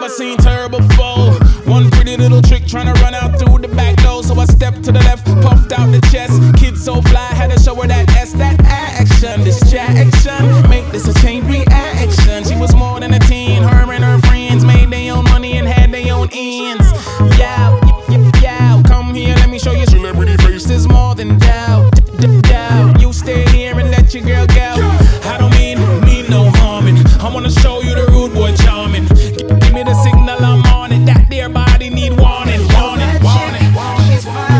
never seen terrible before. One pretty little trick trying to run out through the back door. So I stepped to the left, puffed out the chest. Kid so fly, had to show her that S, that action, distraction. Make this a chain reaction. She was more than a teen. Her and her friends made their own money and had their own ends. Yeah, come here, let me show you. Celebrity face is more than doubt. You stay here and let your girl go. I don't mean no harming. I wanna show you the rude boy charming. Give me the signal, I'm on it. That dear body need warning. She's fine,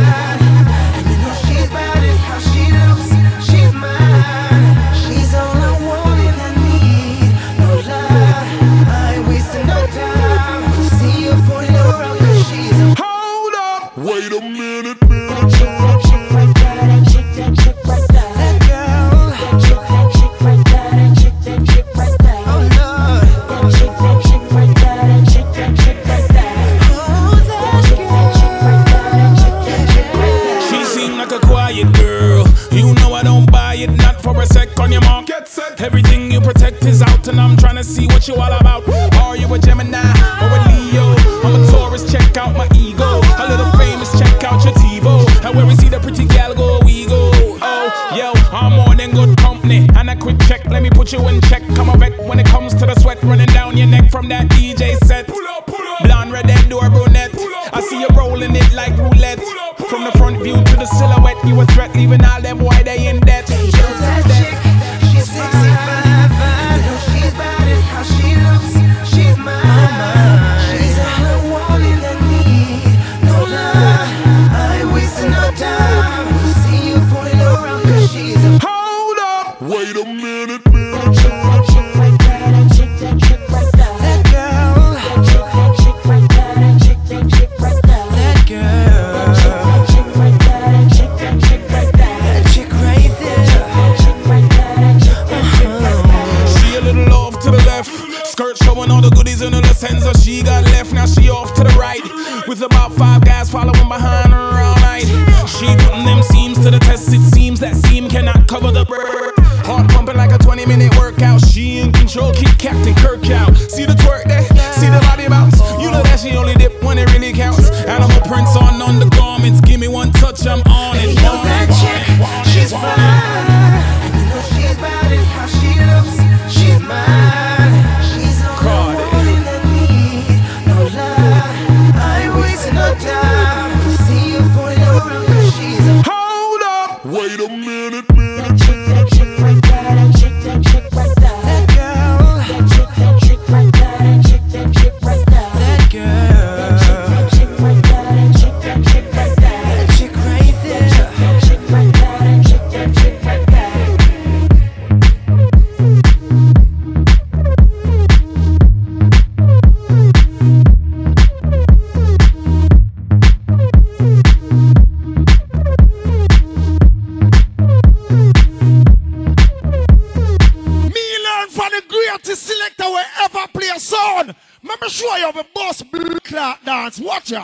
and you know she's bad at how she looks. She's mine. She's all I want and I need. No lie, I ain't wasting no time. See you point her out 'cause she's a. Hold up, wait a minute. That chick right there, that chick right there. That girl. That chick right there, that chick right there. Oh Lord. That chick right there, that chick right there. Oh, that chick right there, that chick right there. She seemed like a quiet girl. You know I don't buy it, not for a sec. On your mark, get set. Everything you protect is out, and I'm trying to see what you all about. Are you a Gemini or a Leo? I'm a Taurus, check out my ego. A little famous, check out your TiVo. And where we see the pretty gal go, we go. Oh, yo, I'm more than good company. And a quick check, let me put you in check. I'm a vet when it comes to the sweat running down your neck from that DJ set. Pull up. Blonde, redhead, or brunette. I see you rolling it like roulette. From the front view to the silhouette, you a threat, leaving all them boy they in debt. Yo, that chick, she's sexy, fine. You know she's bad at how she looks. She's mine. She's all I want and I need. No lie, I ain't wasting no time. See you pulling around 'cause she's a. Hold up, wait a minute. That chick right there, that chick right there. That girl. That chick right there, that chick right there. That girl. That chick right there, that chick right there. That chick right there. That chick right there, that chick right there. She a little off to the left, skirt showing all the goodies in her Senza. She got left, now she off to the right, with about 5 guys following behind her all night. She putting them seams to the test. It seems that seam cannot cover the heart pumping like a 20-minute workout. She in control, keep Captain Kirk out. See the twerk there, see the body bounce. You know that she only dip when it really counts. Animal prints on undergarments. Give me one touch, I'm on it. Yo, that chick, she's fine. And you know she's bad at how she looks. She's mine. She's all I want and I need. No lie, I ain't wasting no time. See you point around 'cause she's a. Hold up, wait a minute. That chick right there, that chick right there. That girl. That chick right there, that chick right there. That girl. That chick right there, that chick right there. That chick right there. That chick right there, that chick right there. For the greatest selector will ever play a song. Let me show you the boss clock dance. Watch out.